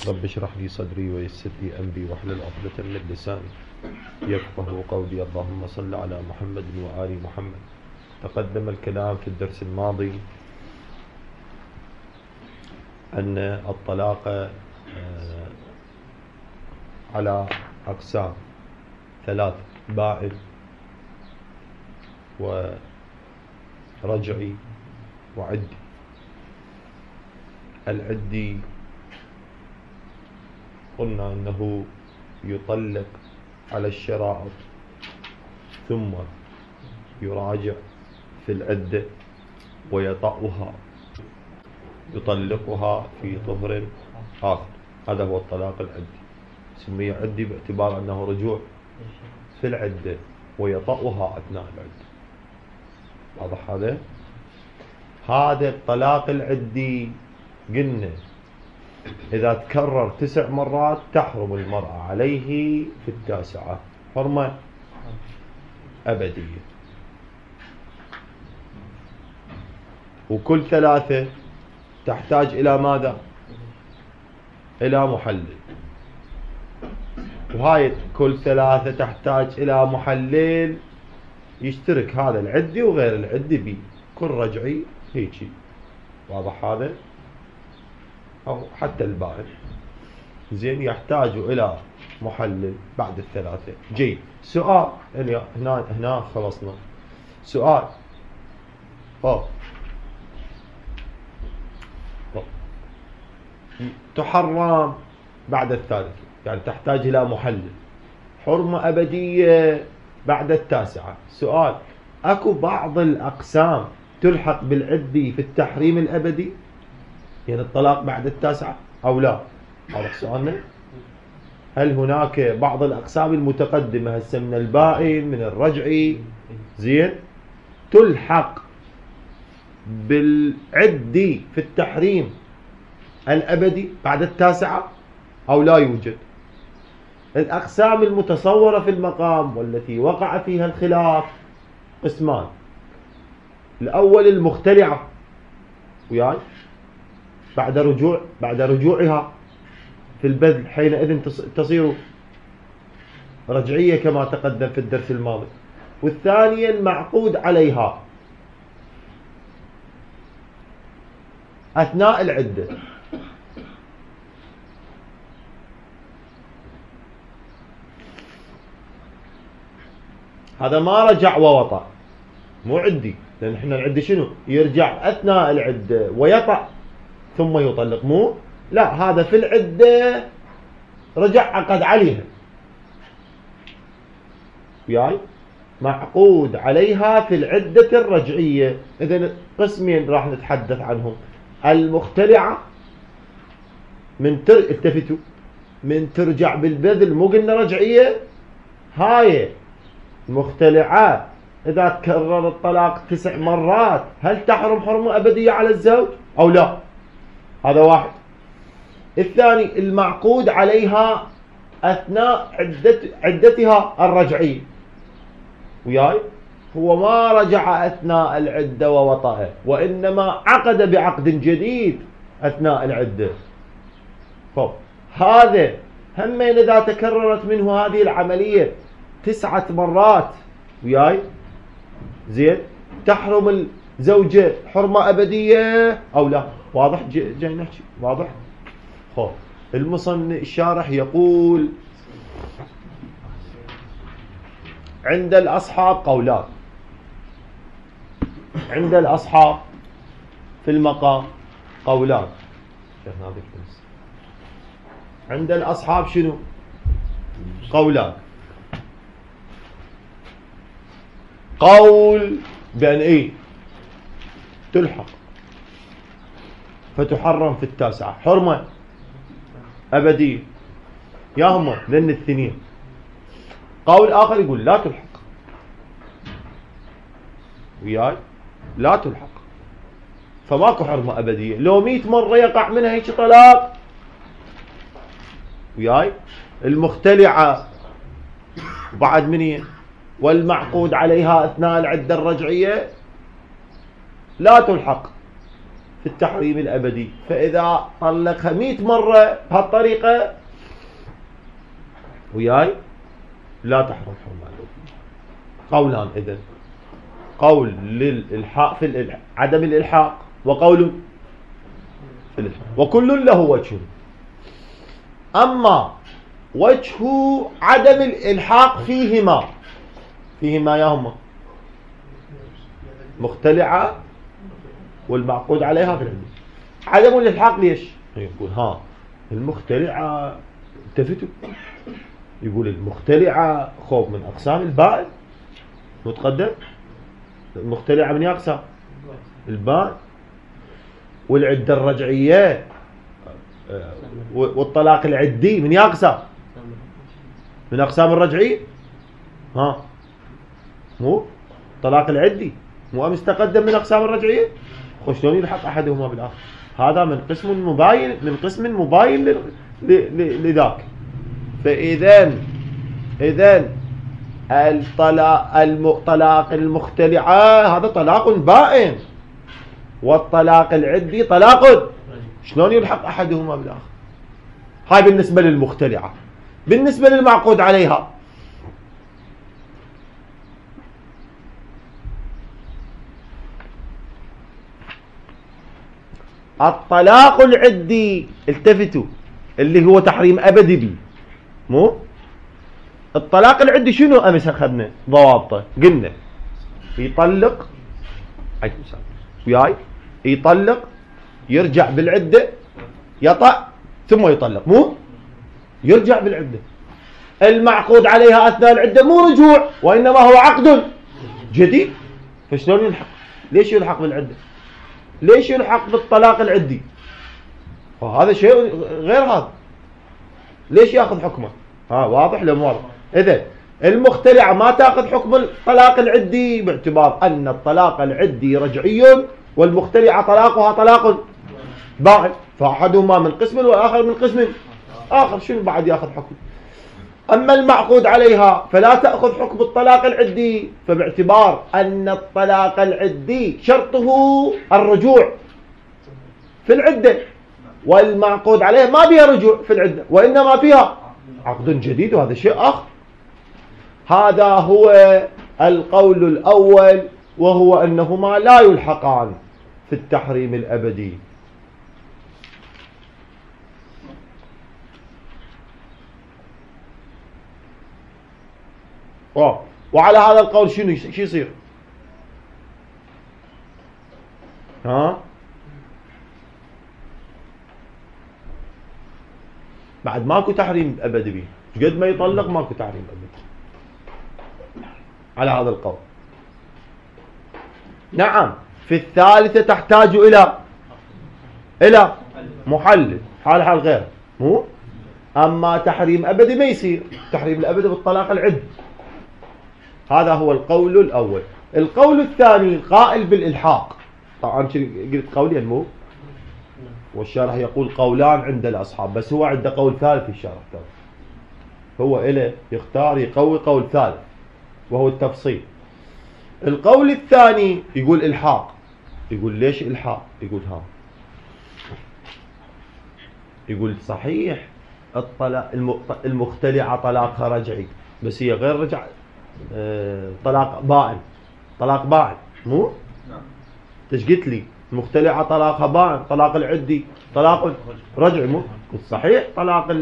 رب اشرح لي صدري ويسر لي أمري واحلل عقدة من لساني يفقهوا قولي. اللهم صل على محمد وآل محمد. تقدم الكلام في الدرس الماضي أن الطلاق على أقسام ثلاث: بائن ورجعي وعدي. العدي قلنا أنه يطلق على الشرائط ثم يراجع في العدة ويطأها، يطلقها في طهر آخر. هذا هو الطلاق العدي، سمي عدي باعتبار أنه رجوع في العدة ويطأها أثناء العدة. واضح هذا الطلاق العدي قلنا إذا تكرر 9 مرات تحرم المرأة عليه في 9 حرمة أبدية، وكل 3 تحتاج إلى ماذا؟ إلى محلل. وهاي كل 3 تحتاج إلى محلل يشترك هذا العدي وغير العدي بي، كل رجعي هيجي. واضح هذا؟ أو حتى البائن زين يحتاج إلى محلل بعد 3. جيد. سؤال هنا خلصنا. سؤال تحرم بعد 3، يعني تحتاج إلى محلل، حرمة أبدية بعد 9. سؤال: أكو بعض الأقسام تلحق بالعدي في التحريم الأبدي، يعني الطلاق بعد 9 أو لا؟ هذا سؤالنا. هل هناك بعض الأقسام المتقدمة هسه من البائن من الرجعي زين تلحق بالعدي في التحريم الأبدي بعد 9 أو لا يوجد؟ الأقسام المتصورة في المقام والتي وقع فيها الخلاف قسمان: الأول المختلعة وياي بعد رجوعها في البذل، حينئذ تصير رجعية كما تقدم في الدرس الماضي. والثانية المعقود عليها أثناء العدة. هذا ما رجع ووطأ، مو عدي، لأن احنا العدة شنو؟ يرجع أثناء العدة ويطأ ثم يطلق، مو لا، هذا في العدة رجع عقد عليها وياي معقود عليها في العدة الرجعية. إذن قسمين راح نتحدث عنهم: المختلعة التفتوا من ترجع بالبذل، مو قلنا رجعية؟ هاي مختلعات إذا تكرر الطلاق 9 مرات هل تحرم حرمة أبدية على الزوج أو لا؟ هذا واحد. الثاني المعقود عليها أثناء عدتها الرجعية وياي، هو ما رجع أثناء العدة ووطأ، وإنما عقد بعقد جديد أثناء العدة. هذا همين إذا تكررت منه هذه العملية 9 مرات وياي زين تحرم الزوجة حرمة أبدية أو لا؟ واضح؟ جاي نحكي واضح. المصنف الشارح يقول: عند الأصحاب قولان، عند الأصحاب في المقام قولان. عند الأصحاب شنو؟ قولان. قول بأن تلحق فتحرم في 9 حرمة أبدية يا هم لأن الثنين. قول آخر يقول لا تلحق وياي، لا تلحق، فماكو حرمة أبدية. لو 100 مرة يقع منها هيك طلاق وياي، المختلعة بعد منين والمعقود عليها أثناء العدة الرجعية لا تلحق في التحريم الأبدي. فإذا طلقها 100 مرة بهالطريقة وياي لا تحرم حرمة. قولان إذن، قول للإلحاق في عدم الإلحاق، وقول في الإلحاق، وكل له وجه. أما وجه عدم الإلحاق فيهما يا هم مختلعة والمعقود عليها في العدة. عدم الإلحاق ليش؟ يقول المختلعة التفتوا، يقول المختلعة خوف من أقسام البائن متقدم. المختلعة من أقسام البائن، والعدة الرجعية والطلاق العدي من أقسام، من أقسام الرجعية. مو طلاق العدي مو أمس تقدم من أقسام الرجعية. شلون يلحق أحدهما بالآخر؟ هذا من قسم مباين لذاك. فإذن الطلاق المختلعة هذا طلاق بائن، والطلاق العدي طلاق. شلون يلحق أحدهما بالآخر؟ هاي بالنسبة للمختلعة. بالنسبة للمعقود عليها الطلاق العدي، التفتوا، اللي هو تحريم أبدي بي. مو الطلاق العدي شنو أمس أخذنا ضوابطه؟ قلنا يطلق وياي، يطلق يرجع بالعدة، يطأ ثم يطلق، مو يرجع بالعدة. المعقود عليها أثناء العدة مو رجوع، وإنما هو عقد جديد. فشلون يلحق؟ ليش يلحق بالعدة؟ ليش يلحق بالطلاق العدي؟ وهذا شيء غير هذا. ليش ياخذ حكمه؟ واضح لو واضح؟ إذا المختلعة ما تاخذ حكم الطلاق العدي باعتبار أن الطلاق العدي رجعي، والمختلعة طلاقها طلاق بائن، فأحدهما من قسم والآخر من قسم آخر. شنو بعد ياخذ حكم؟ أما المعقود عليها فلا تأخذ حكم الطلاق العدي، فباعتبار أن الطلاق العدي شرطه الرجوع في العدة، والمعقود عليها ما بها رجوع في العدة، وإنما فيها عقد جديد، وهذا شيء آخر. هذا هو القول الأول، وهو أنهما لا يلحقان في التحريم الأبدي. وعلى هذا القول شو يصير؟ بعد ماكو تحريم أبدي به، قد ما يطلق ماكو تحريم أبدي على هذا القول. نعم، في الثالثة تحتاج إلى محلل، حال غير. مو أما تحريم أبدي ما يصير. تحريم الأبدي بالطلاق العد. هذا هو القول الأول. القول الثاني القائل بالإلحاق. طبعا قلت قولين مو، والشارح يقول قولان عند الأصحاب، بس هو عنده قول ثالث في الشارح. هو إله يختار يقوي قول ثالث، وهو التفصيل. القول الثاني يقول إلحاق. يقول ليش إلحاق؟ يقول صحيح المختلعة طلاقها رجعي، بس هي غير رجع، طلاق بائن. مو تش قلت لي المختلعة طلاقها بائن، طلاق العدي طلاق رجعي. مو صحيح طلاق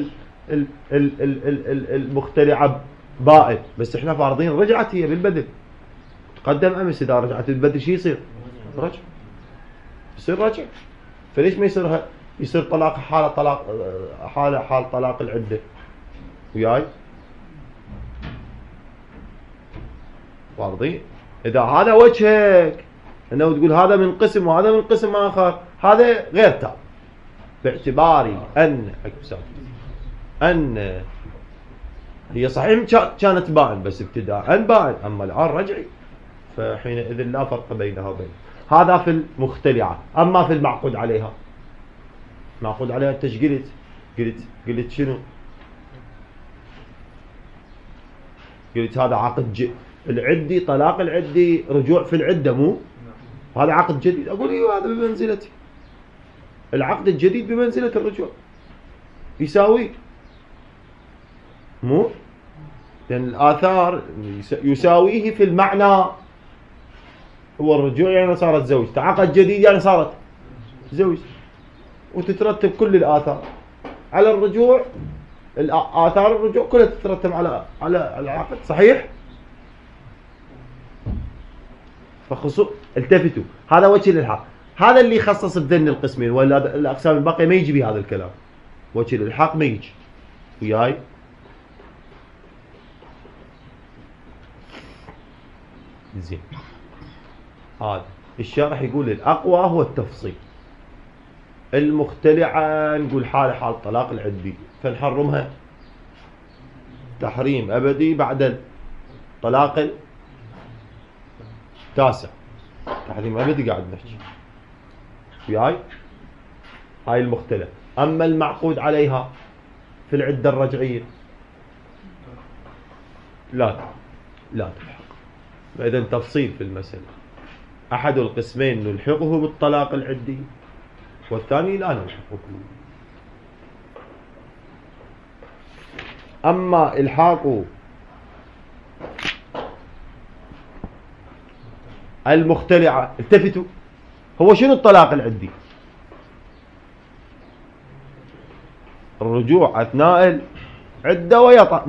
المختلعة بائن، بس احنا فارضين رجعت هي بالبدل. تقدم أمس إذا رجعت بالبدل شي يصير؟ رجع، يصير رجع. فليش ما يصير طلاق حال طلاق العدة؟ وياي فارضين. إذا هذا وجهك أنه تقول هذا من قسم وهذا من قسم آخر، هذا غير تام، باعتباري أن هي صحيح كانت بائن، بس ابتداء بائن، أما الآن رجعي، فحينئذ لا فرق بينها وبين هذا في المختلعة. أما في المعقود عليها، معقود عليها أنت قلت شنو؟ قلت هذا عقد العدي، طلاق العدي رجوع في العدة، مو هذا عقد جديد. أقول إيه هذا بمنزلتي. العقد الجديد بمنزلة الرجوع يساوي، مو لأن الآثار يساويه في المعنى. هو الرجوع يعني صارت زوج، تعاقد جديد يعني صارت زوج، وتترتب كل الآثار على الرجوع. آثار الرجوع كلها تترتب على العقد، صحيح؟ التفتوا، هذا وجه الإلحاق، هذا اللي يخصص بذن القسمين، ولا الأقسام الباقية ما يجي بهذا الكلام. وجه الإلحاق ما يجي وياي. زين، هذا الشارح يقول الأقوى هو التفصيل. المختلعة نقول حالة حال طلاق العدي، فنحرمها تحريم أبدي بعد الطلاق التاسع. تحريم أبدي قاعد نحكي وياي، هاي المختلع. أما المعقود عليها في العدة الرجعية لا تلحق. فإذا تفصيل في المسألة، أحد القسمين نلحقه بالطلاق العدي والثاني لا نلحقه. أما إلحاق المختلعة، التفتوا، هو شنو الطلاق العدي؟ الرجوع أثناء العدة ويطأ،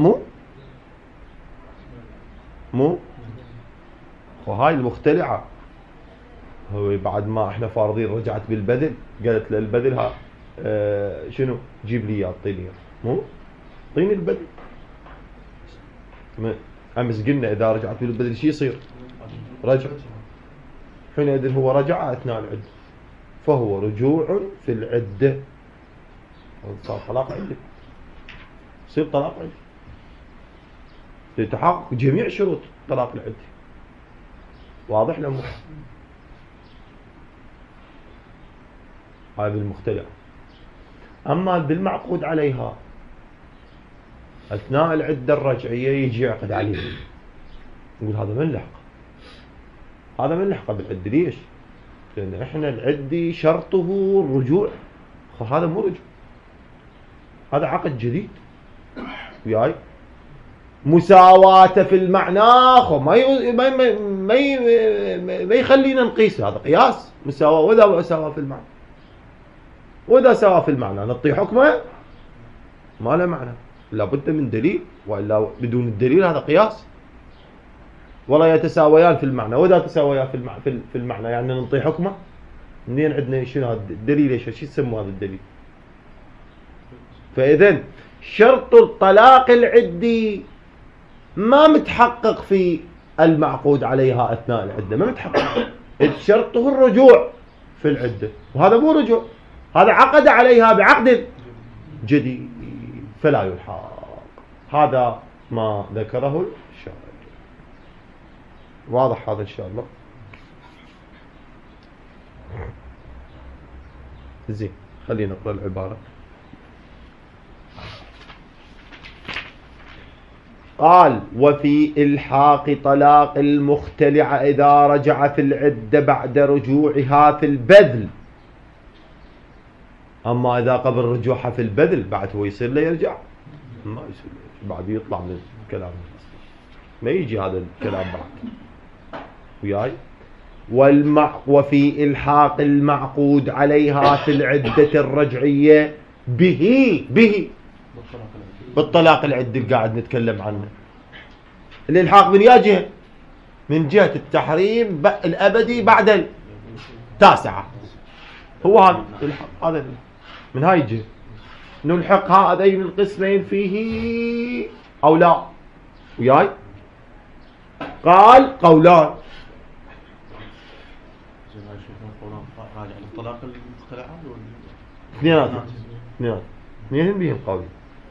مو وهاي المختلعة هو بعد ما احنا فارضين رجعت بالبذل، قالت للبذل ها شنو جيب لي اياه، اعطيني اياه، مو اعطيني البذل. امس قلنا اذا رجعت بالبذل شو يصير؟ رجع، حينئذ هو رجع اثناء العده، فهو رجوع في العده، صار طلاق عده، يصير طلاق عده لتحقق جميع شروط طلاق العده. واضح لهم؟ هاي بالمختلع. أما بالمعقود عليها أثناء العدة الرجعية يجي يعقد عليه، يقول هذا من لحق، هذا من لحق بالعدة. ليش؟ لأن إحنا العدة شرطه الرجوع، هذا مو رجوع، هذا عقد جديد وياي. مساواته في المعنى ما يخلينا نقيس، هذا قياس مساواة. وإذا سوا في المعنى، وإذا سوا في المعنى نعطي حكمه ما له معنى، لابد من دليل، وإلا بدون الدليل هذا قياس. ولا يتساويان في المعنى، وإذا تساويا في المعنى يعني نعطي حكمه. منين عندنا شنو هذا الدليل؟ ايش يسموا هذا الدليل؟ فإذن شرط الطلاق العدي ما متحقق في المعقود عليها أثناء العدة، ما متحقق. شرطه الرجوع في العدة، وهذا مو رجوع، هذا عقد عليها بعقد جديد فلا يلحق. هذا ما ذكره الشارع. واضح هذا إن شاء الله؟ زين، خلينا نقرأ العبارة. قال وفي إلحاق طلاق المختلع إذا رجع في العدة بعد رجوعها في البذل. أما إذا قبل رجوعها في البذل بعد هو يصير له يرجع؟ ما يصير له، بعد يطلع من الكلام، ما يجي هذا الكلام بعد وياي. وفي إلحاق المعقود عليها في العدة الرجعية به بالطلاق العدي اللي قاعد نتكلم عنه. الإلحاق من يا جهة؟ من جهة التحريم الأبدي بعد التاسعة، هو هذا الإلحاق، هذا من هاي الجهة نلحق هذين القسمين فيه أو لا وياي. قال قولان. الطلاق المختلعة اثنين بهم قولين.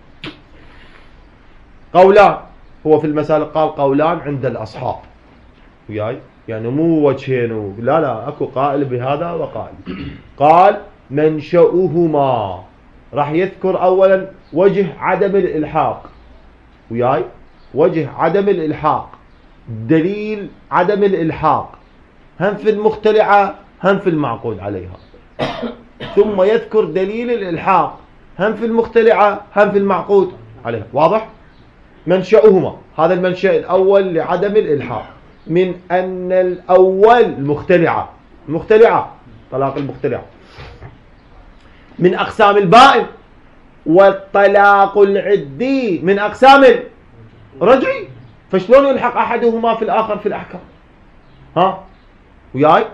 قولان هو في المسألة قال قولان عند الأصحاب وياي، يعني مو وجهين، لا اكو قائل بهذا وقائل. قال منشأهما، راح يذكر أولا وجه عدم الإلحاق وياي، وجه عدم الإلحاق، دليل عدم الإلحاق هم في المختلعة هم في المعقود عليها. ثم يذكر دليل الإلحاق هم في المختلعة هم في المعقود عليها. واضح؟ منشأهما، هذا المنشأ الأول لعدم الإلحاق، من أن الأول المختلعة طلاق المختلعة من أقسام البائن، والطلاق العدي من أقسام الرجعي، فشلون يلحق أحدهما في الآخر في الأحكام؟ ها وياي؟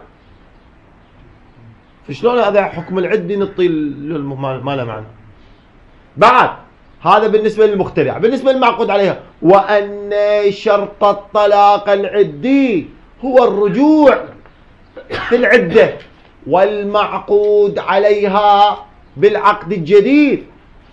فشلون هذا حكم العدي نطي ما له معنى؟ بعد هذا بالنسبة للمختلع. بالنسبة للمعقود عليها، وأن شرط الطلاق العدي هو الرجوع في العدة، والمعقود عليها بالعقد الجديد،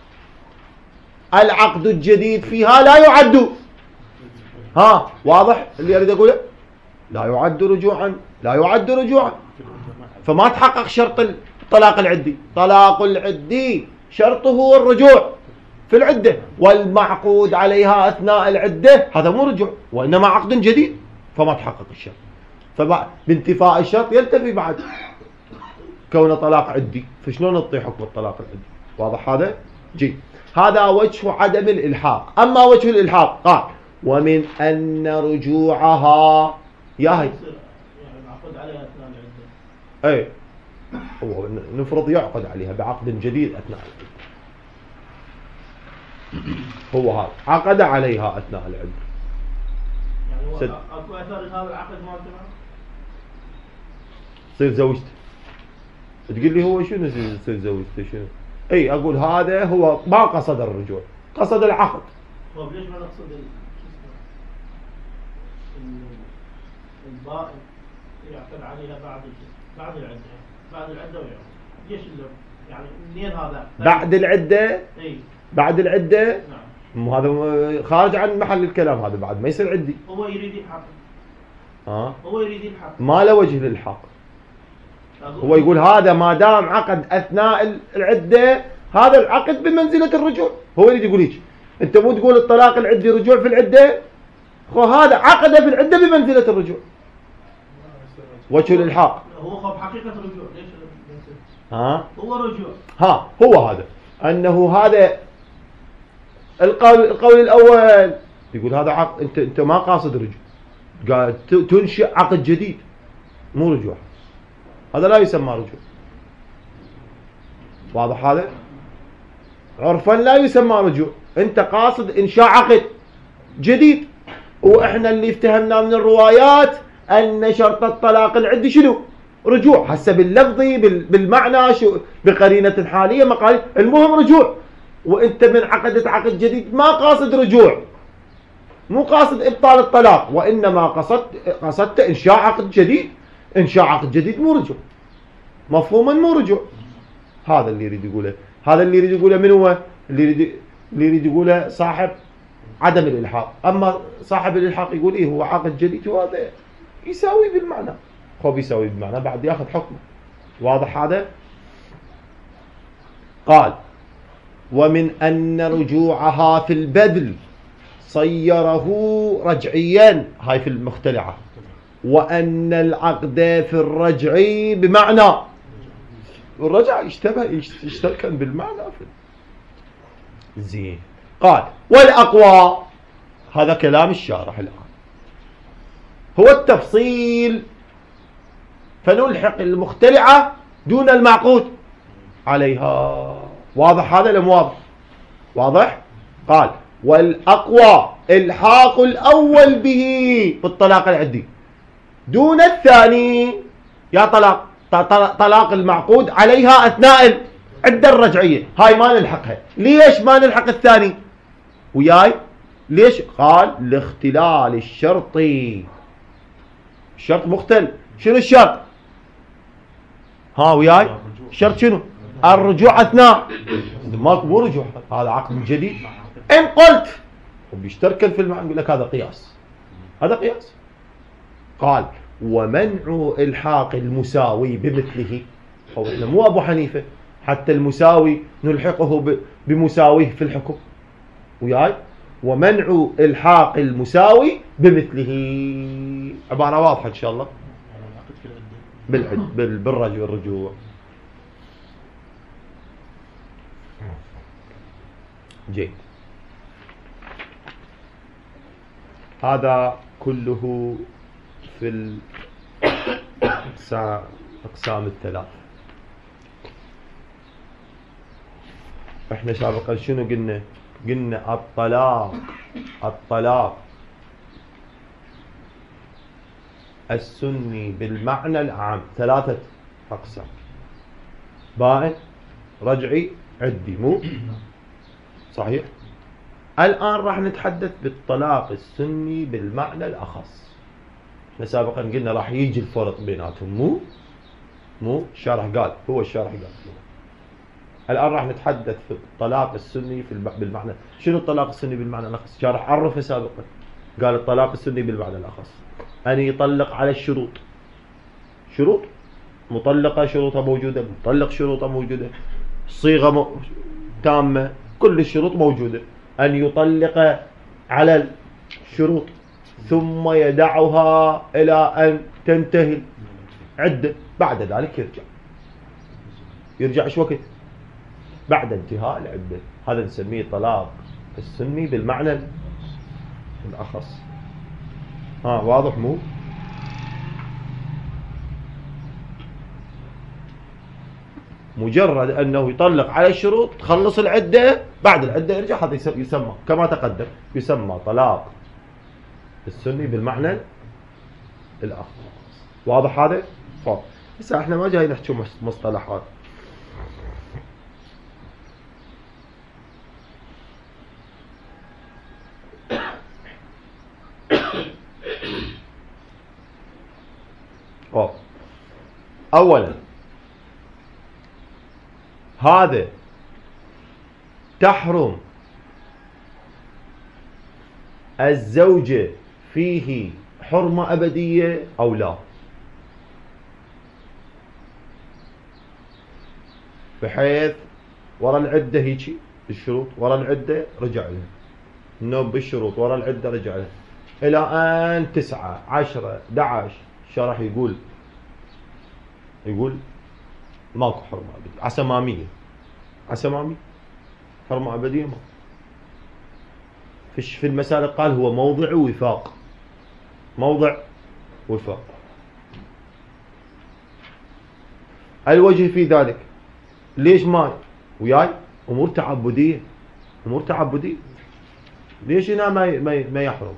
العقد الجديد فيها لا يعد. ها واضح اللي أريد أقوله؟ لا يعد رجوعا، فما تحقق شرط الطلاق العدي. طلاق العدي شرطه هو الرجوع في العدة، والمعقود عليها أثناء العدة هذا مو رجوع وإنما عقد جديد، فما تحقق الشرط. فبانتفاء الشرط يلتفي بعد كونه طلاق عدي، فشلون نعطي حكم الطلاق العدي؟ واضح هذا؟ هذا وجه عدم الإلحاق. أما وجه الإلحاق قال ومن أن رجوعها ياهي يعقد عليها أثناء العدة. أي هو نفرض يعقد عليها بعقد جديد أثناء العدة، هو هذا عقد عليها أثناء العدة. يعني هو أكو أثر هذا العقد مالته تصير زوجته. تقول لي هو شنو تصير زوجته شنو؟ اي اقول هذا هو ما قصد الرجوع، قصد العقد. طيب ليش ما نقصد البائن يعقد عليها بعد العدة ويعقد؟ ليش يعني منين هذا؟ بعد العدة؟ اي بعد العدة؟ نعم. هذا خارج عن محل الكلام، هذا بعد ما يصير عدي. هو يريد يلحق. هو يريد يلحق. ما له وجه للحق. هو يقول هذا ما دام عقد أثناء العدة هذا العقد بمنزلة الرجوع. هو يريد يقول هيك. أنت مو تقول الطلاق العدي رجوع في العدة؟ هذا عقد في العدة بمنزلة الرجوع. وجه الإلحاق. هو خب حقيقة الرجوع ليش؟ هو رجوع. هو هذا أنه هذا القول الأول يقول هذا عقد، أنت ما قاصد رجوع، قال تنشئ عقد جديد مو رجوع، هذا لا يسمى رجوع. واضح هذا؟ عرفا لا يسمى رجوع، أنت قاصد إنشاء عقد جديد، وإحنا اللي افتهمنا من الروايات أن شرط الطلاق العدي شنو؟ رجوع. هسه باللفظي بالمعنى شو بقرينة حالية مقاليد المهم رجوع، وانت من عقدت عقد جديد ما قاصد رجوع، مو قاصد ابطال الطلاق، وانما قصدت انشاء عقد جديد. انشاء عقد جديد مو رجوع، مفهوما مو رجوع. هذا اللي يريد يقوله. هذا اللي يريد يقوله من هو؟ اللي يريد يقوله صاحب عدم الالحاق. اما صاحب الالحاق يقول ايه هو عقد جديد، وهذا يساوي بالمعنى، خب يساوي بالمعنى بعد ياخذ حكمه. واضح هذا؟ قال ومن أن رجوعها في البذل صيره رجعيا، هاي في المختلعة، وأن العقد في الرجعي بمعنى الرجع يشتركن بالمعنى زين. قال والأقوى، هذا كلام الشارح الآن، هو التفصيل، فنلحق المختلعة دون المعقود عليها. واضح هذا لم واضح؟ واضح؟ قال والأقوى الحاق الأول به بالطلاق العدي دون الثاني. يا طلاق المعقود عليها أثناء العدة الرجعية، هاي ما نلحقها. ليش ما نلحق الثاني وياي؟ ليش؟ قال لاختلال الشرط. الشرط مختل. شنو الشرط؟ وياي الشرط شنو؟ الرجوع أثناء. مو رجوع، هذا عقد جديد. إن قلت وبيشتركن في المعنى يقول لك هذا قياس، هذا قياس. قال ومنع إلحاق المساوي بمثله، هو إحنا مو أبو حنيفة، حتى المساوي نلحقه بمساويه في الحكم وياي. ومنع إلحاق المساوي بمثله، عبارة واضحة إن شاء الله. بالرجوع. جيد. هذا كله في الأقسام الثلاث. احنا سابقا شنو قلنا؟ قلنا الطلاق السني بالمعنى العام 3 أقسام: بائن، رجعي، عدي. مو صحيح؟ الآن راح نتحدث بالطلاق السني بالمعنى الأخص. احنا سابقا قلنا راح يجي الفرق بيناتهم. مو الشارح قال، هو الشارح قال. الآن راح نتحدث في الطلاق السني بالمعنى. شنو الطلاق السني بالمعنى الأخص؟ الشارح عرفه سابقا، قال الطلاق السني بالمعنى الأخص أن يطلق على الشروط. شروط مطلقة شروطها موجودة، مطلق شروطها موجودة، صيغة تامة، كل الشروط موجودة. أن يطلق على الشروط ثم يدعها إلى أن تنتهي عدة، بعد ذلك يرجع إيش وقت؟ بعد انتهاء العدة. هذا نسميه طلاق السني بالمعنى الأخص. واضح؟ مو مجرد أنه يطلق على الشروط، تخلص العدة، بعد العدة يرجع، هذا يسمى كما تقدم، يسمى طلاق السني بالمعنى الأخص. واضح هذا؟ فاضح. بس احنا ما جاي نحكي مصطلحات. أولا هذا تحرم الزوجة فيه حرمة أبدية أو لا؟ بحيث ورا العدة هيجي الشروط، ورا العدة رجع لها، النوم بالشروط ورا العدة رجع لها إلى أن 9 10 11 شرح يقول ماكو حرمة أبدية، عسمامية حرمة أبدية ما في المسألة. قال هو موضع وفاق. الوجه في ذلك ليش ما وياي أمور تعبدية ليش هنا ما يحرم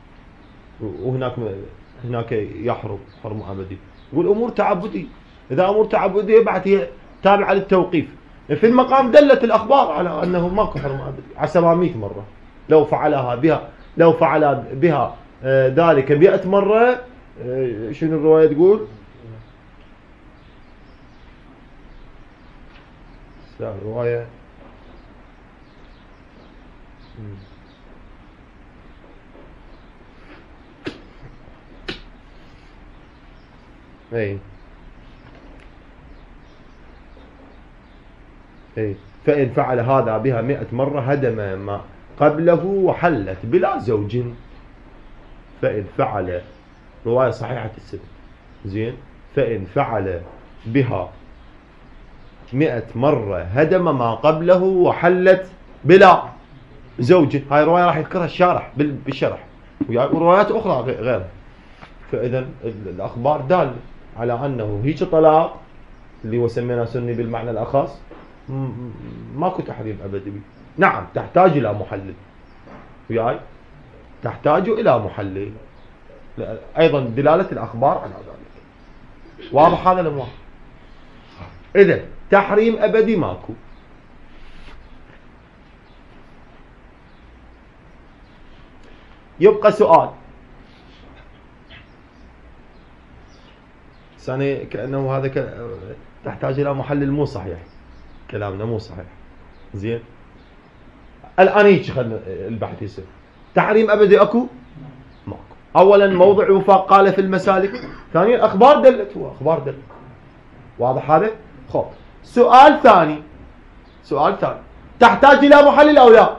وهناك يحرم حرمة أبدية؟ يقول أمور تعبدية. إذا أمور تعبدية بعد هي تابعة للتوقيف. في المقام دلت الأخبار على أنه ماكو حرمة أبدية، عسى 100 مرة. لو فعل بها ذلك 100 مرة، شنو الرواية تقول؟ الرواية فإن فعل هذا بها 100 مرة هدم ما قبله وحلت بلا زوج. فإن فعل، رواية صحيحة السند، زين، فإن فعل بها 100 مرة هدم ما قبله وحلت بلا زوج. هاي الرواية راح يذكرها الشارح بالشرح، وروايات أخرى غيرها. فإذا الأخبار دالة على أنه هيك طلاق اللي هو سميناه سني بالمعنى الأخص ماكو تحريم أبدي. نعم تحتاج إلى محلل، تحتاج إلى محلل. أيضا دلالة الأخبار على ذلك. واضح هذا الأمر؟ إذن تحريم أبدي ماكو. يبقى سؤال ثاني، كأنه هذا تحتاج إلى محلل. مو صحيح كلامنا، مو صحيح. زين، الآن هيك خلنا البحث يصير. تحريم أبدي أكو؟ ماكو. أولا موضع وفاق قال في المسالك، ثانيا أخبار دلت، واضح هذا؟ خب سؤال ثاني تحتاج إلى محلل أو لا؟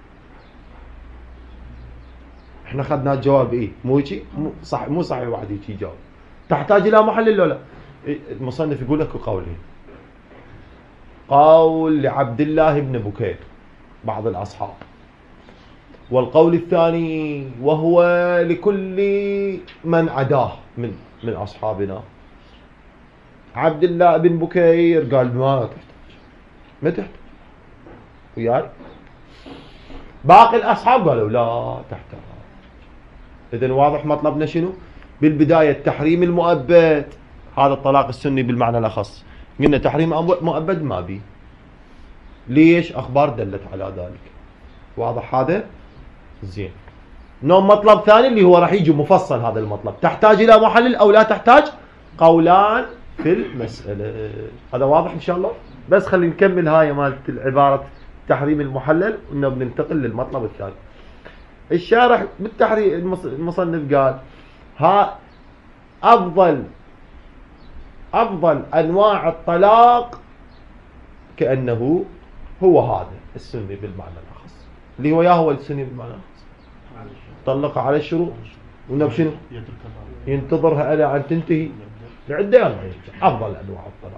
احنا خدنا الجواب مو هيك، مو صحيح واحد هيك يجاوب. تحتاج إلى محلل ولا لا؟ المصنف يقول لك قولين. قول لعبد الله بن بكير بعض الأصحاب. والقول الثاني وهو لكل من عداه من أصحابنا. عبد الله بن بكير قال ما تحتاج وياي. باقي الأصحاب قالوا لا تحتاج. إذن واضح مطلبنا شنو؟ بالبداية التحريم المؤبد، هذا الطلاق السني بالمعنى الأخص، قلنا تحريم مؤبد ما بي. ليش؟ أخبار دلت على ذلك. واضح هذا؟ زين. نوع مطلب ثاني اللي هو راح يجي مفصل هذا المطلب، تحتاج إلى محلل أو لا تحتاج؟ قولان في المسألة. هذا واضح إن شاء الله؟ بس خلينا نكمل هاي مالت العبارة تحريم المحلل وإنه بننتقل للمطلب الثاني. الشارح بالتحريم المصنف قال ها أفضل أنواع الطلاق كأنه هو هذا السني بالمعنى الأخص، اللي هو هو السني بالمعنى الأخص. طلق على الشروط ونبشنو ينتظرها إلى أن تنتهي العدة. أفضل أنواع الطلاق.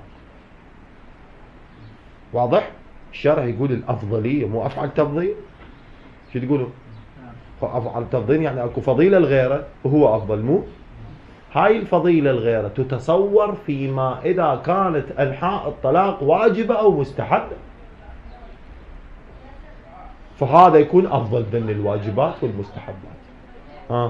واضح؟ الشارح يقول الأفضلية مو أفعل تفضيل. شو تقولوا؟ أفعل تفضيل يعني أكو فضيلة الغيرة وهو أفضل. مو هاي الفضيلة الغيرة تتصور فيما إذا كانت أنحاء الطلاق واجبة أو مستحبة، فهذا يكون أفضل من الواجبات والمستحبات.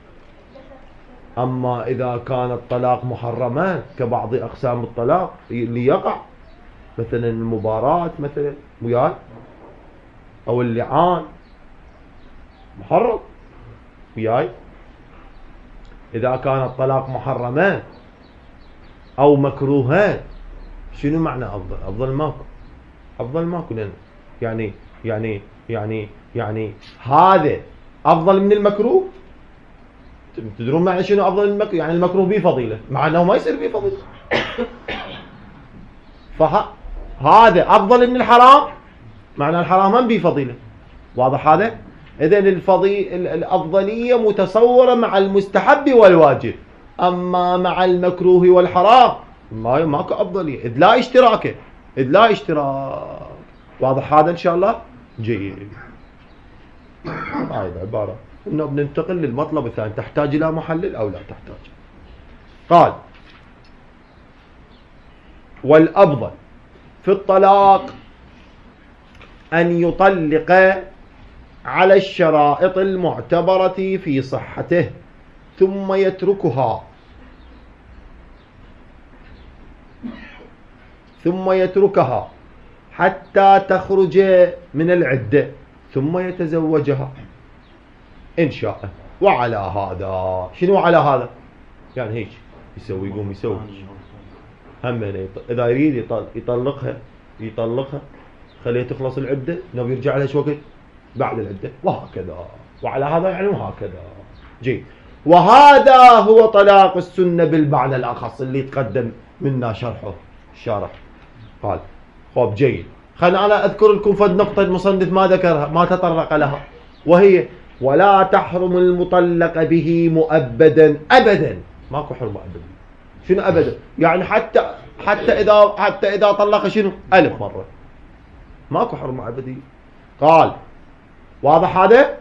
أما إذا كان الطلاق محرمان كبعض أقسام الطلاق اللي يقع، مثلا المباراة مثلا وياي أو اللعان محرم وياي. إذا كان الطلاق محرمان أو مكروهان، شنو معنى أفضل؟ أفضل ماكو يعني هذا أفضل من المكروه. تدرون معنى شنو أفضل من المكروه؟ يعني المكروه به فضيلة مع أنه ما يصير به فضيلة. فهذا أفضل من الحرام معنى الحرام ما به فضيلة. واضح هذا؟ إذن الأفضلية متصورة مع المستحب والواجب، أما مع المكروه والحرام ماكو أفضلية، إذ لا اشتراك. واضح هذا إن شاء الله؟ جيد. هذا عبارة إنه بننتقل للمطلب الثاني، تحتاج إلى محلل أو لا تحتاج. قال والأفضل في الطلاق أن يطلق على الشرائط المعتبرة في صحته ثم يتركها حتى تخرج من العدة ثم يتزوجها إن شاء. وعلى هذا شنو على هذا؟ يعني هيك يقوم يسوي هم إذا يريد يطلقها خليه تخلص العدة، نبي يرجع لها شو وقت بعد العدة، وهكذا. وعلى هذا يعني وهكذا. جيد. وهذا هو طلاق السنة بالمعنى الأخص اللي تقدم منا شرحه الشارح. قال خب جيد. خلنا أنا أذكر لكم فد نقطة المصنف ما ذكرها ما تطرق لها، وهي ولا تحرم المطلق به مؤبدا أبدا. ماكو حرمة أبدا. شنو أبدا؟ يعني حتى إذا طلق شنو 1000 مرة ماكو حرمة أبدية. قال واضح هذا؟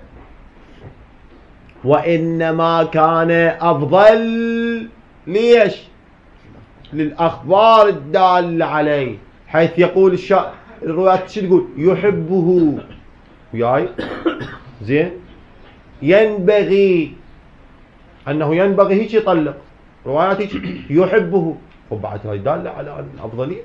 وإنما كان أفضل ليش؟ للأخبار الدالة عليه، حيث يقول الروايات شو تقول؟ يحبه وياي زين، ينبغي هيك يطلق، روايات هيك يحبه، وبعد هاي دالة على الأفضلية،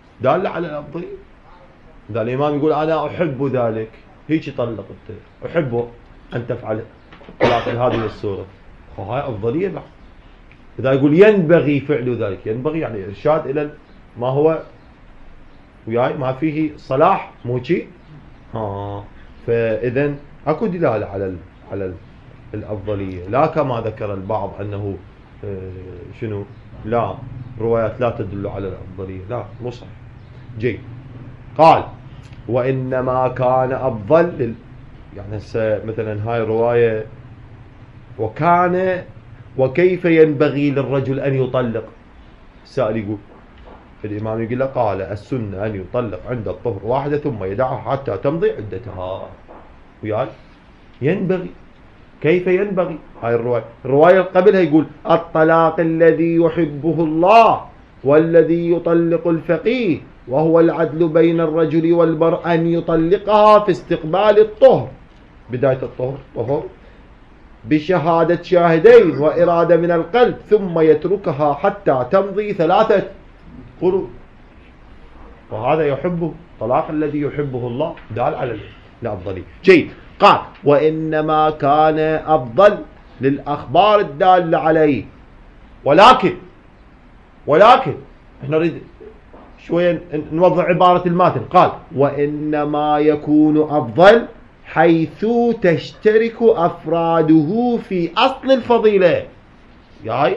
إذا الإمام يقول أنا أحب ذلك هيك يطلق أحبه أن تفعل الطلاق بهذه الصورة، فهاي أفضلية بعد. إذا يقول ينبغي فعل ذلك، ينبغي يعني إرشاد إلى ما هو وياي ما فيه صلاح مو شيء. فإذن أكو دلالة على الأفضلية، لا كما ذكر البعض أنه شنو لا روايات لا تدل على الأفضلية، لا مو صحيح. جيد. قال وإنما كان أفضل يعني مثلا هاي الرواية وكيف ينبغي للرجل أن يطلق. السائل يقول الإمام يقول له قال السنة أن يطلق عند الطهر واحدة ثم يدعها حتى تمضي عدتها. وياي ينبغي، كيف ينبغي؟ هاي الرواية قبلها يقول الطلاق الذي يحبه الله والذي يطلق الفقيه وهو العدل بين الرجل والمرأة أن يطلقها في استقبال الطهر، بداية الطهر طهر بشهادة شاهدين وإرادة من القلب، ثم يتركها حتى تمضي 3 قروء. وهذا يحبه، طلاق الذي يحبه الله دال على الأفضلية. جيد. قال وإنما كان أفضل للأخبار الدالة عليه، ولكن احنا نريد شوية نوضع عبارة الماتن. قال وإنما يكون أفضل حيث تشترك أفراده في أصل الفضيلة، يعني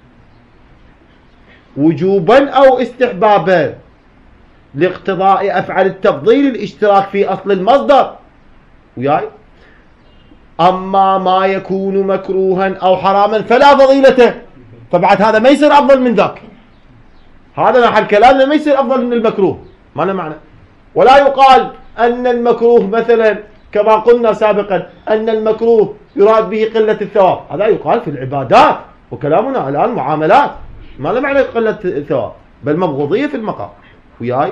وجوبا أو استحبابا لاقتضاء أفعال التفضيل الاشتراك في أصل المصدر. وياي أما ما يكون مكروها أو حراما فلا فضيلته، فبعد هذا ما يصير أفضل من ذاك. هذا محل كلامنا، ما يصير أفضل من المكروه، ما له معنى. ولا يقال أن المكروه مثلا كما قلنا سابقا أن المكروه يراد به قلة الثواب، هذا يقال في العبادات، وكلامنا الآن معاملات، ما له معنى قلة الثواب، بل مبغوضية في المقام. وياي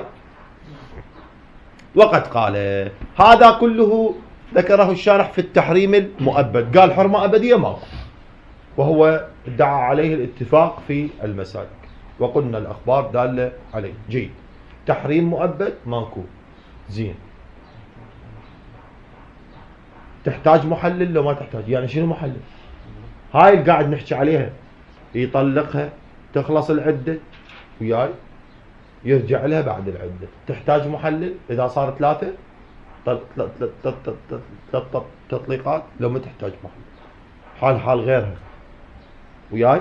وقد قال هذا كله ذكره الشارح في التحريم المؤبد، قال حرمة أبدية ماكو، وهو ادعى عليه الاتفاق في المسالك، وقلنا الأخبار دالة عليه. جيد. تحريم مؤبد ماكو. زين. تحتاج محلل لو ما تحتاج؟ يعني شنو محلل؟ هاي اللي قاعد نحكي عليها، يطلقها تخلص العدة وياي يرجع لها بعد العدة، تحتاج محلل إذا صار 3 تطليقات، لو ما تحتاج محلل، حال غيرها. وياي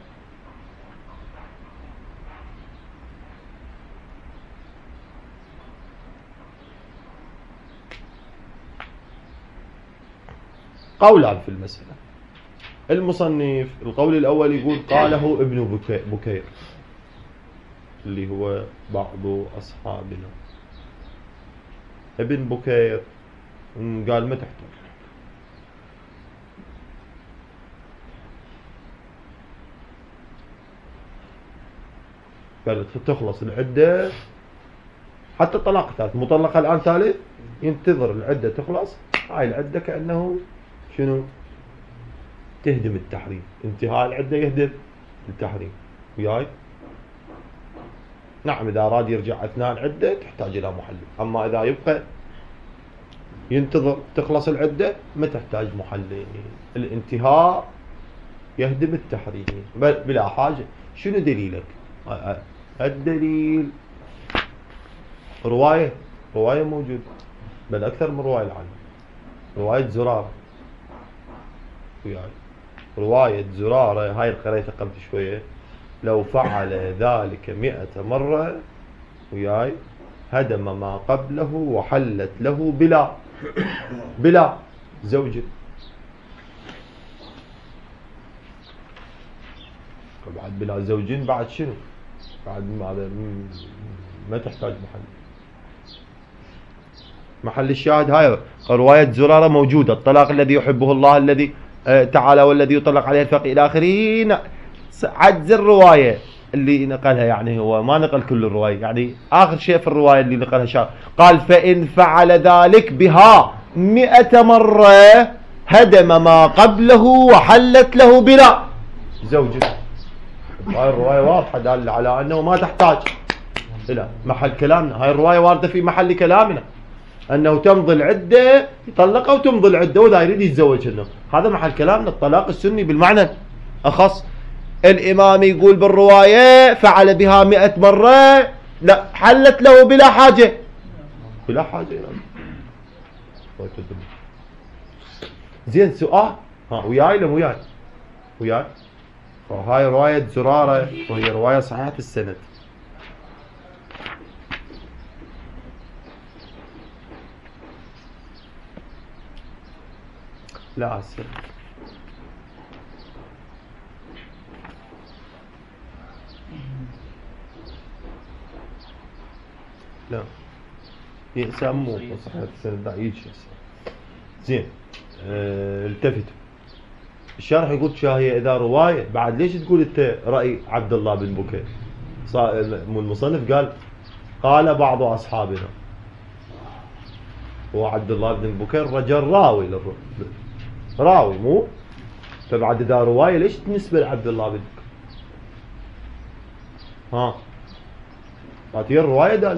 قولان في المسألة. المصنف القول الأول يقول قاله ابن بكير اللي هو بعض أصحابنا، ابن بكير قال ما تحتاج، قال تخلص العدة حتى الطلاق الثالث، مطلقة الآن ثالث، ينتظر العدة تخلص، هاي العدة كأنه شنو تهدم التحريم، انتهاء العدة يهدم التحريم. وياي نعم إذا أراد يرجع أثناء العدة تحتاج إلى محلل، أما إذا يبقى ينتظر تخلص العدة ما تحتاج محلل، الانتهاء يهدم التحريم بلا حاجة. شنو دليلك؟ الدليل رواية موجود، بل أكثر من رواية العالم، رواية زرارة. وياي رواية زرارة هاي القريتها قبل شوية، لو فعل ذلك 100 مرة وياي هدم ما قبله وحلت له بلا زوج. بعد بلا زوجين بعد شنو؟ بعد ما تحتاج محل الشاهد. هاي رواية زرارة موجودة، الطلاق الذي يحبه الله الذي تعالى والذي يطلق عليه الفقيه إلى آخره. عجز الرواية اللي نقلها، يعني هو ما نقل كل الرواية، يعني آخر شيء في الرواية اللي نقلها شاهد قال فإن فعل ذلك بها 100 مرة هدم ما قبله وحلت له بلا زوج. هاي الرواية واضحة دالة على أنه ما تحتاج إلى محل كلامنا، هاي الرواية واردة في محل كلامنا أنه تمضي العدة يطلقها وتمضي العدة وإذا يريد يتزوج إنه، هذا محل كلامنا الطلاق السني بالمعنى أخص. الإمام يقول بالرواية فعل بها 100 مرة لا حلت له بلا حاجة زين. سؤال وياي لم وياي هاي رواية زرارة وهي رواية صحيحة السند. لا أسف يقسم مو صحيح السند يجي زين. التفتوا الشرح يقول شاهية إذا رواية بعد ليش تقول أنت رأي عبد الله بن بكير؟ المصنف قال بعض أصحابنا، هو عبد الله بن بكير رجل راوي راوي مو، فبعد إذا رواية ليش بالنسبة لعبد الله بن بكير؟ هاتي الرواية دال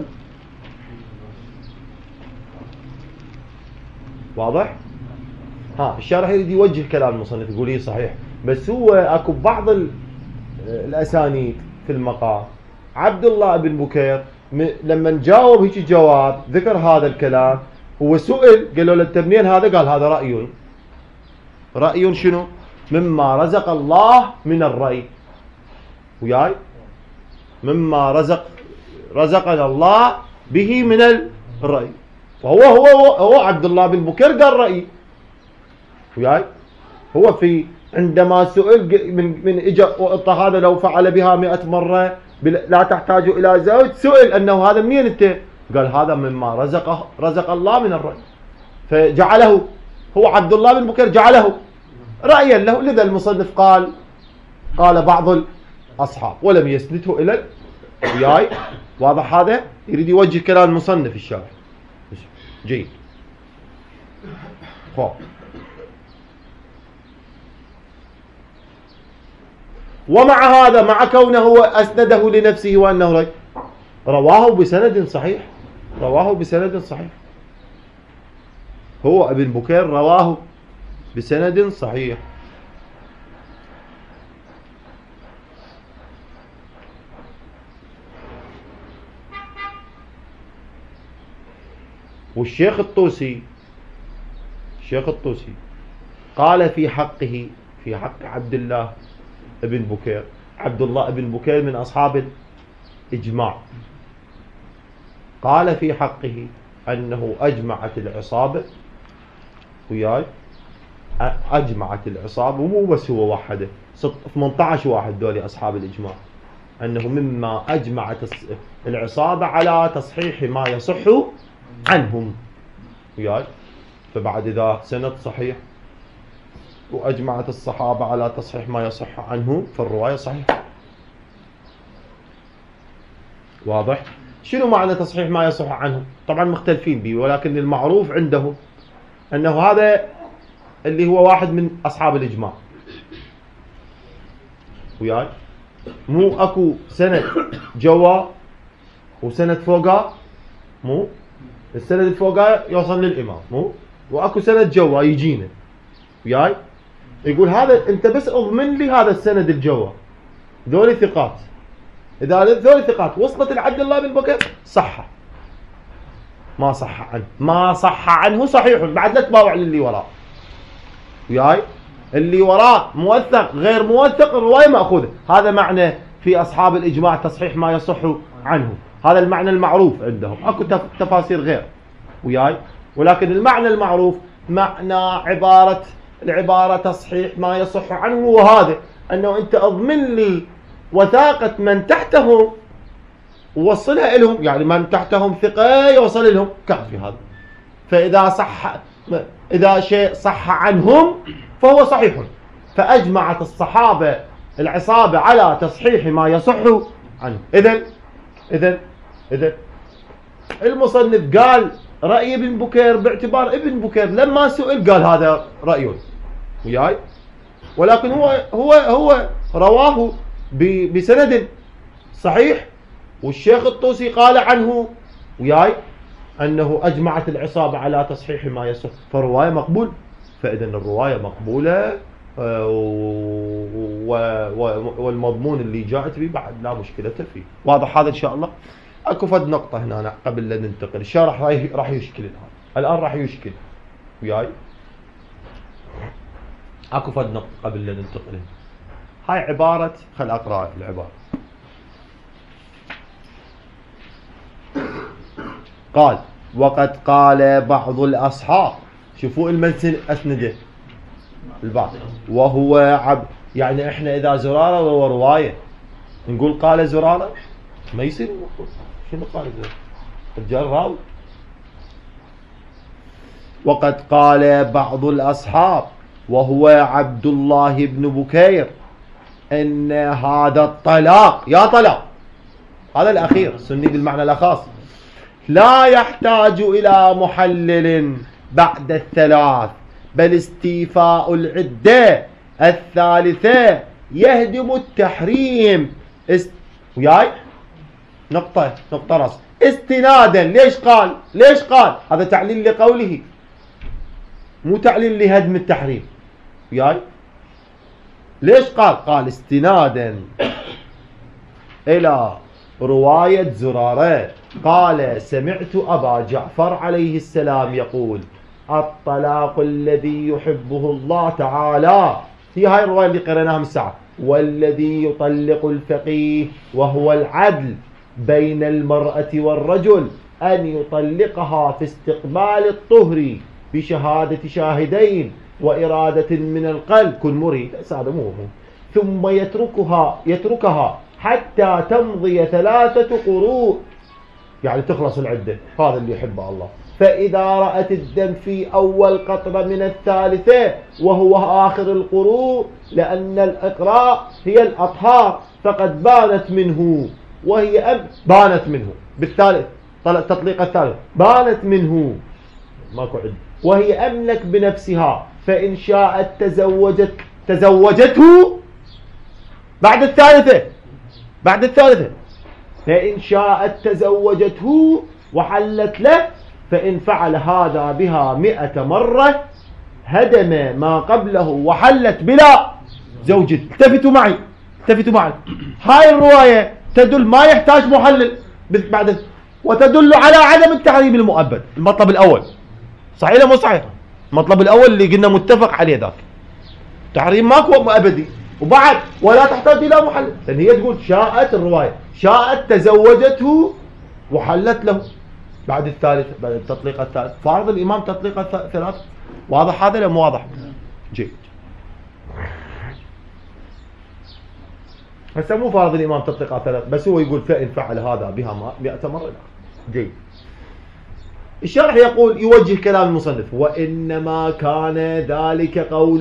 واضح؟ الشارح يريد يوجه كلام المصنف يقول لي صحيح، بس هو اكو بعض الاسانيد في المقام عبد الله بن بكير لما جاوب هيك جواب ذكر هذا الكلام، هو سئل قالوا له انت منين هذا؟ قال هذا رأي شنو؟ مما رزق الله من الرأي، وياي مما رزقنا الله به من الرأي، فهو عبد الله بن بكير قال رأي، وياي هو في عندما سئل من اجى هذا لو فعل بها 100 مرة لا تحتاج الى زوج، سئل انه هذا منين انت؟ قال هذا مما رزق الله من الرأي، فجعله هو عبد الله بن بكير جعله رأيا له، لذا المصنف قال بعض الأصحاب ولم يسنده إلى وياي. واضح هذا؟ يريد يوجه كلام المصنف الشارح. جيد. ومع هذا مع كونه أسنده لنفسه وأنه رواه بسند صحيح، هو ابن بكير رواه بسند صحيح. والشيخ الطوسي قال في حق عبد الله ابن بكير، عبد الله ابن بكير من أصحاب الإجماع، قال في حقه أنه أجمعت العصابة، وياي أجمعت العصابة، ومو بس هو وحده، 18 واحد دولي أصحاب الإجماع، أنه مما أجمعت العصابة على تصحيح ما يصح عنهم، وياي فبعد إذا سند صحيح وأجمعت الصحابة على تصحيح ما يصح عنهم فالرواية صحيحة. واضح؟ شنو معنى تصحيح ما يصح عنهم؟ طبعا مختلفين به، ولكن المعروف عندهم أنه هذا اللي هو واحد من أصحاب الإجماع، وياي مو أكو سند جوا وسند فوقا، مو السند الفوقا يوصل للإمام، مو وأكو سند جوا يجينا، وياي يقول هذا أنت بس أضمن لي هذا السند الجوا، ذولي ثقات، إذا ذولي ثقات وصلت لعبد الله بن بكر صح، ما صح عنه صحيح، بعد لا تباوع للي وراه، وياي اللي وراه موثق غير موثق الرواية مأخوذة. هذا معنى في أصحاب الإجماع تصحيح ما يصح عنه، هذا المعنى المعروف عندهم، أكو تفاسير غير، وياي ولكن المعنى المعروف معنى العبارة تصحيح ما يصح عنه، وهذا أنه أنت أضمن لي وثاقة من تحتهم ووصلها لهم، يعني من تحتهم ثقة يوصل لهم، كافي هذا. إذا شيء صح عنهم فهو صحيح، فأجمعت الصحابة العصابة على تصحيح ما يصح عنه. إذن المصنف قال رأي ابن بكير باعتبار ابن بكير لما سئل قال هذا رأيه، وياي ولكن هو رواه بسند صحيح، والشيخ الطوسي قال عنه، وياي أنه أجمعت العصابة على تصحيح ما يصح، فرواية مقبول، فإذا الرواية مقبولة، والمضمون اللي جاءت به بعد لا مشكلة فيه. واضح هذا إن شاء الله؟ أكو فد نقطة هنا قبل لا ننتقل، الشارح راح يشكل الآن راح يشكل، وياي أكو فد نقطة قبل لا ننتقل. هاي عبارة، خل أقرأ العبارة. قال وقد قال بعض الأصحاب، شوفوا المنسل أسنده البعض، وهو يعني إحنا إذا زرارة وهو رواية نقول قال زرارة، ما يصير. شنو قال زرارة؟ الرجال راوي. وقد قال بعض الأصحاب وهو عبد الله بن بكير إن هذا الطلاق، يا طلاق هذا الأخير السني بالمعنى الأخص، لا يحتاج إلى محلل بعد الثلاث، بل استيفاء العدة الثالثة يهدم التحريم. وياي نقطة رأس استنادا. ليش قال هذا تعليل لقوله، مو تعليل لهدم التحريم. وياي ليش قال استنادا إلى رواية زرارة قال سمعت أبا جعفر عليه السلام يقول الطلاق الذي يحبه الله تعالى، هي هاي الرواية اللي قرأناها من ساعة، والذي يطلق الفقيه وهو العدل بين المرأة والرجل أن يطلقها في استقبال الطهر بشهادة شاهدين وإرادة من القلب، كن مريد هذا مو ثم يتركها حتى تمضي 3 قروء، يعني تخلص العدة، هذا اللي يحبه الله. فإذا رأت الدم في أول قطرة من الثالثة وهو آخر القروء، لأن الإقراء هي الأطهار، فقد بانت منه وهي بانت منه بالثالث تطليق الثالث، بانت منه ماكو عدة وهي أملك بنفسها، فإن شاءت تزوجته بعد الثالثة، فإن شاءت تزوجته وحلت له، فإن فعل هذا بها 100 مرة هدم ما قبله وحلت بلا زوجته. التفتوا معي هاي الرواية تدل ما يحتاج محلل بعد، وتدل على عدم التحريم المؤبد. المطلب الأول صحيح مو صحيح؟ المطلب الأول اللي قلنا متفق عليه ذاك، تحريم ماكو أبدي، وبعد ولا تحتاج إلى محلل، لأن هي تقول شاءت الرواية شاءت تزوجته وحلت له بعد التطليق الثالث، فارض الإمام تطليق الثلاث. واضح هذا ولا مو واضح؟ جيد. هسه مو فارض الإمام تطليق الثلاث، بس هو يقول فإن فعل هذا بها 100 مرة. جيد. الشرح يقول يوجه كلام المصنف وإنما كان ذلك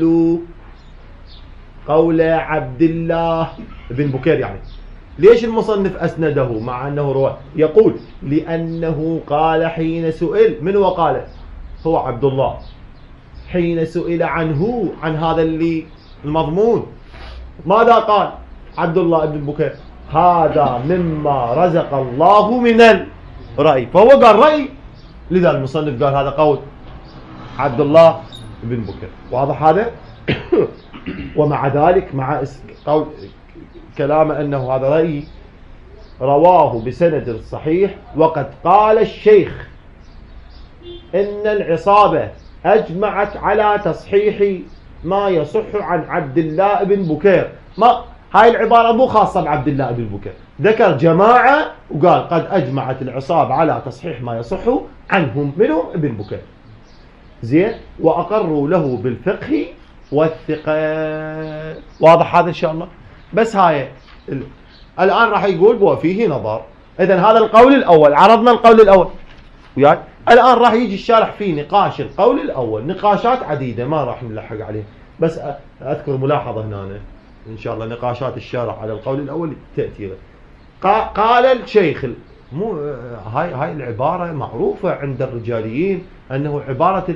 قول عبد الله بن بكير. يعني ليش المصنف أسنده مع أنه رواه؟ يقول لأنه قال حين سئل، من هو قال؟ هو عبد الله، حين سئل عنه عن هذا اللي المضمون ماذا قال عبد الله بن بكير؟ هذا مما رزق الله من الرأي، فهو قال رأي، لذا المصنف قال هذا قول عبد الله بن بكير. واضح هذا؟ ومع ذلك مع قول كلامه أنه هذا رأي رواه بسند صحيح، وقد قال الشيخ إن العصابة أجمعت على تصحيح ما يصح عن عبد الله بن بكير. ما هاي العبارة مو خاصة بعبد الله بن بكير، ذكر جماعة وقال قد أجمعت العصابة على تصحيح ما يصح عنهم، منهم ابن بكير. زين. وأقروا له بالفقه والثقة. واضح هذا إن شاء الله؟ بس هاي الآن راح يقول وفيه نظر. إذن هذا القول الأول، عرضنا القول الأول وياك. الآن راح يجي الشارح في نقاش القول الأول، نقاشات عديدة ما راح نلحق عليها، بس أذكر ملاحظة هنا إن شاء الله نقاشات الشارح على القول الأول تأتي له. قال الشيخ مو هاي العبارة معروفة عند الرجاليين أنه عبارة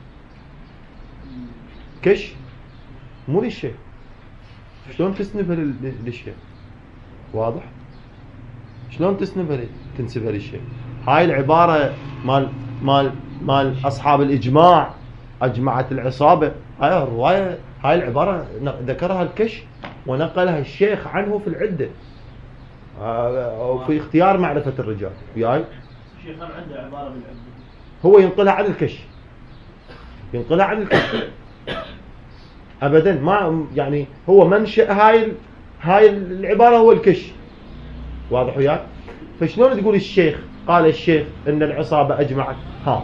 كش مو للشيء، شلون تسنبها للشيء؟ واضح؟ شلون تنسبها للشيء؟ هاي العبارة مال أصحاب الإجماع، أجمعت العصابة، هاي الرواية، هاي العبارة ذكرها الكش ونقلها الشيخ عنه في العدة وفي اختيار معرفة الرجال. وياي الشيخ عنده عبارة بالعدة، هو ينقلها عن الكش، أبدا ما يعني هو منشأ هاي العبارة هو الكش. واضح وياك؟ فشلون تقول الشيخ قال الشيخ إن العصابة أجمعت؟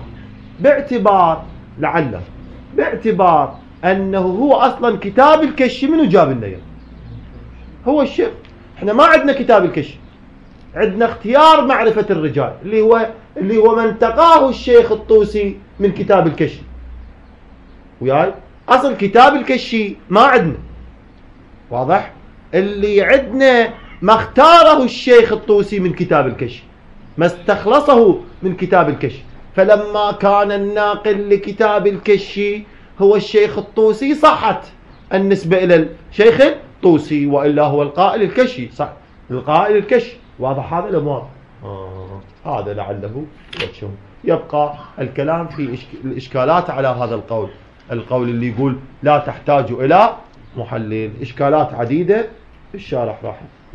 باعتبار أنه هو أصلا كتاب الكش منو جاب لنا إياه؟ هو الشيخ. احنا ما عندنا كتاب الكش، عندنا اختيار معرفة الرجال اللي هو اللي هو ما انتقاه الشيخ الطوسي من كتاب الكشي. وياي أصل كتاب الكشي ما عندنا، واضح؟ اللي عندنا ما اختاره الشيخ الطوسي من كتاب الكشي، ما استخلصه من كتاب الكشي. فلما كان الناقل لكتاب الكشي هو الشيخ الطوسي صحت النسبة إلى الشيخ الطوسي، وإلا هو القائل الكشي، صح، القائل الكشي. واضح هذا الأمر؟ هذا لعله وجهه. يبقى الكلام في الإشكالات على هذا القول اللي يقول لا تحتاج إلى محلل. إشكالات عديدة الشارح راح